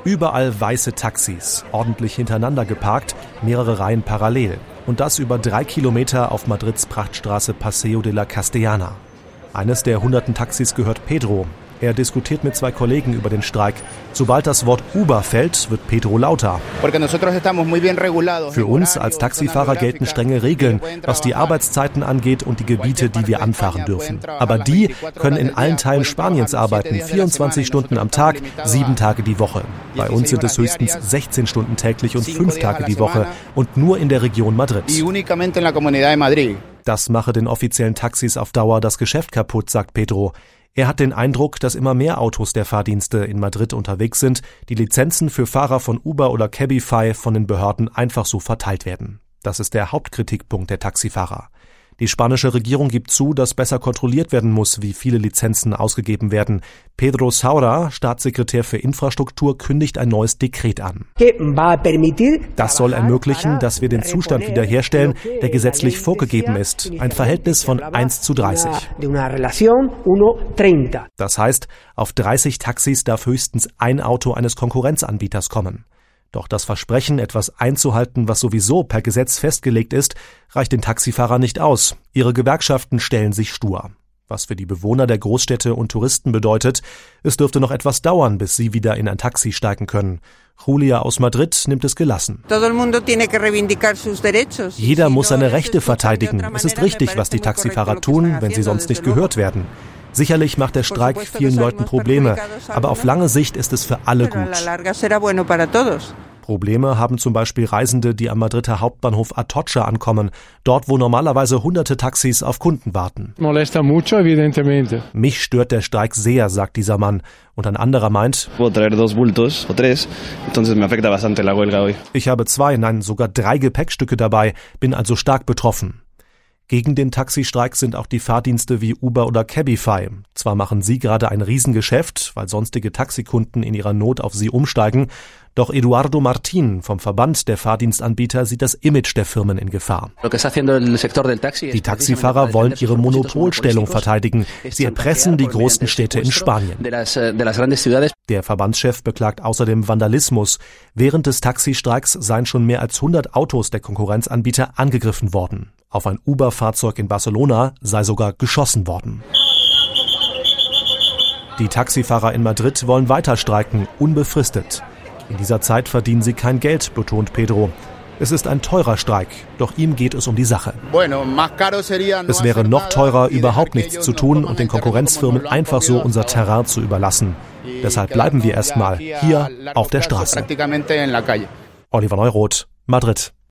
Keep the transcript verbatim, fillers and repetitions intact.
Überall weiße Taxis, ordentlich hintereinander geparkt, mehrere Reihen parallel. Und das über drei Kilometer auf Madrids Prachtstraße Paseo de la Castellana. Eines der hunderten Taxis gehört Pedro. Er diskutiert mit zwei Kollegen über den Streik. Sobald das Wort Uber fällt, wird Pedro lauter. Für uns als Taxifahrer gelten strenge Regeln, was die Arbeitszeiten angeht und die Gebiete, die wir anfahren dürfen. Aber die können in allen Teilen Spaniens arbeiten, vierundzwanzig Stunden am Tag, sieben Tage die Woche. Bei uns sind es höchstens sechzehn Stunden täglich und fünf Tage die Woche und nur in der Region Madrid. Das mache den offiziellen Taxis auf Dauer das Geschäft kaputt, sagt Pedro. Er hat den Eindruck, dass immer mehr Autos der Fahrdienste in Madrid unterwegs sind, die Lizenzen für Fahrer von Uber oder Cabify von den Behörden einfach so verteilt werden. Das ist der Hauptkritikpunkt der Taxifahrer. Die spanische Regierung gibt zu, dass besser kontrolliert werden muss, wie viele Lizenzen ausgegeben werden. Pedro Saura, Staatssekretär für Infrastruktur, kündigt ein neues Dekret an. Das soll ermöglichen, dass wir den Zustand wiederherstellen, der gesetzlich vorgegeben ist. Ein Verhältnis von eins zu dreißig. Das heißt, auf dreißig Taxis darf höchstens ein Auto eines Konkurrenzanbieters kommen. Doch das Versprechen, etwas einzuhalten, was sowieso per Gesetz festgelegt ist, reicht den Taxifahrer nicht aus. Ihre Gewerkschaften stellen sich stur. Was für die Bewohner der Großstädte und Touristen bedeutet, es dürfte noch etwas dauern, bis sie wieder in ein Taxi steigen können. Julia aus Madrid nimmt es gelassen. Jeder muss seine Rechte verteidigen. Es ist richtig, was die Taxifahrer tun, wenn sie sonst nicht gehört werden. Sicherlich macht der Streik vielen Leuten Probleme, aber auf lange Sicht ist es für alle gut. Probleme haben zum Beispiel Reisende, die am Madrider Hauptbahnhof Atocha ankommen, dort wo normalerweise hunderte Taxis auf Kunden warten. Mich stört der Streik sehr, sagt dieser Mann. Und ein anderer meint, ich habe zwei, nein, sogar drei Gepäckstücke dabei, bin also stark betroffen. Gegen den Taxistreik sind auch die Fahrdienste wie Uber oder Cabify. Zwar machen sie gerade ein Riesengeschäft, weil sonstige Taxikunden in ihrer Not auf sie umsteigen, doch Eduardo Martín vom Verband der Fahrdienstanbieter sieht das Image der Firmen in Gefahr. Die Taxifahrer wollen ihre Monopolstellung verteidigen. Sie erpressen die großen Städte in Spanien. Der Verbandschef beklagt außerdem Vandalismus. Während des Taxistreiks seien schon mehr als hundert Autos der Konkurrenzanbieter angegriffen worden. Auf ein Uber-Fahrzeug in Barcelona sei sogar geschossen worden. Die Taxifahrer in Madrid wollen weiter streiken, unbefristet. In dieser Zeit verdienen sie kein Geld, betont Pedro. Es ist ein teurer Streik, doch ihm geht es um die Sache. Es wäre noch teurer, überhaupt nichts zu tun und den Konkurrenzfirmen einfach so unser Terrain zu überlassen. Deshalb bleiben wir erstmal hier auf der Straße. Oliver Neuroth, Madrid.